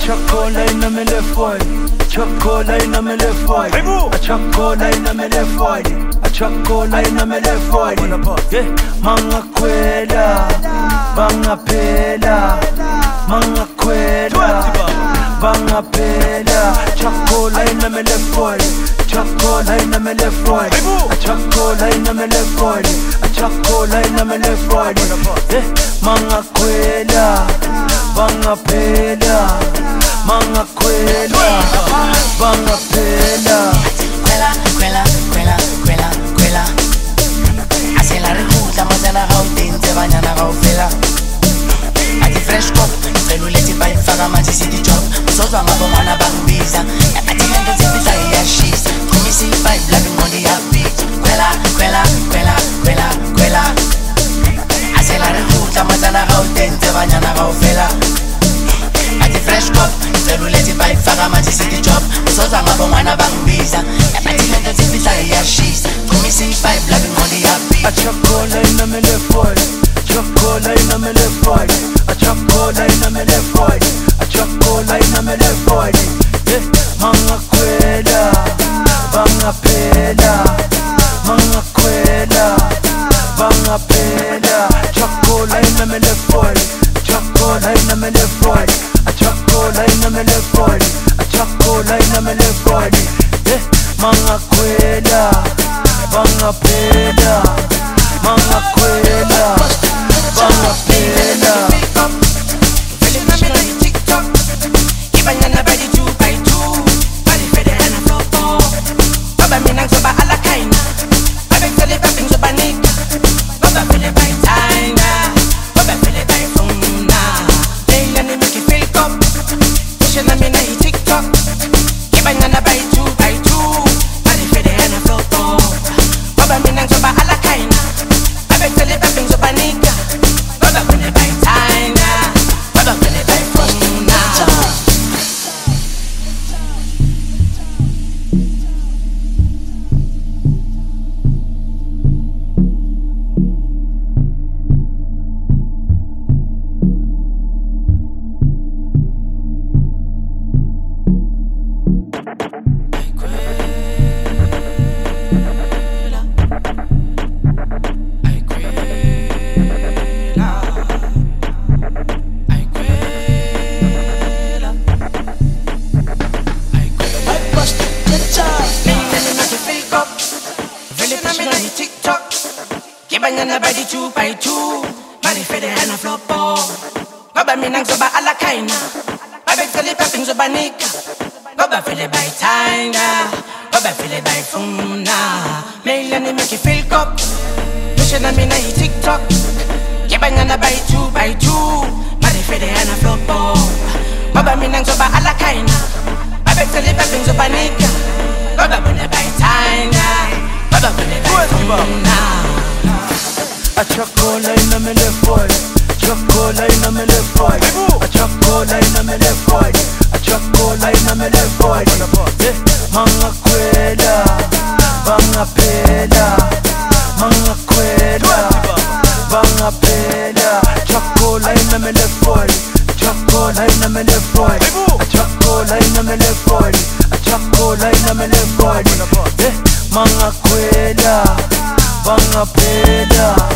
chocolate in my left one, chocolate in my left one, a chocolate in my left one, a chocolate in my left one. Yeah, manga kwela, banga pela, manga kwela, banga pela, chocolate in my left one, chocolate in my left one, a chocolate in my left one, a chocolate in my left one. Yeah, manga kwela, banga pela, manga kwela, banga pela. Kwela, kwela, kwela, kwela, kwela. Asela rekuta mazana hautenze banyana gaufela. Ati fresh cop, celuleti bayifaka manje city job. Usozwa ngabo mwana bangibiza. Ati lento zipisa iyashisa. Kumisi vibe like ngondi ya beat. Kwela, kwela, kwela, kwela, kwela. Asela rekuta mazana hautenze banyana gaufela. Ati fresh cop, celuleti bayifaka manje city job. Usozwa ngabo mwana bangibiza. Ati lento zipisa iyashisa. Kumisi vibe like ngondi ya beat. A chocolate in my left one, chocolate in my left one, a chocolate in my left one, a chocolate in my left one. Yeah, manga kwela, banga pela, manga kwela, banga pela. Chocolate in my left one, chocolate in my left one, a chocolate in my left one, a chocolate in my left one. Yeah, manga kwela, banga pela, manga kwela, banga pela. TikTok, ibanyana badi 2x2, bali fede hana flopo. Baba minang soba ala kaina, baba sele paping soba nika. Baba fele by China, baba fele by Funa. Leila ni make you feel cup, kushena mina hi TikTok, ibanyana badi 2x2, bali fede hana flopo. Baba minang soba ala kaina, baba sele paping soba nika. Baba fele by China, baba fele by Funa. Banyana badi 2x2, bali fede hana flopo. Baba minang soba ala kaina, baba fele paping soba nika. Baba fele by China, baba fele by Funa. Leila ni make you feel cup, kushena mina hi TikTok. Banyana badi 2x2, bali fede hana flopo. Baba minang soba ala kaina, baba fele paping soba nika. Baba fele by China, baba fele by Funa. A chocolate in my left one, chocolate in my left one, a chocolate in my left one, a chocolate in my left one. Yeah, manga kwela, banga pela, manga kwela, banga pela. Chocolate in my left one, chocolate in my left one, a chocolate in my left one, a chocolate in my left one. Yeah, manga kwela, banga pela.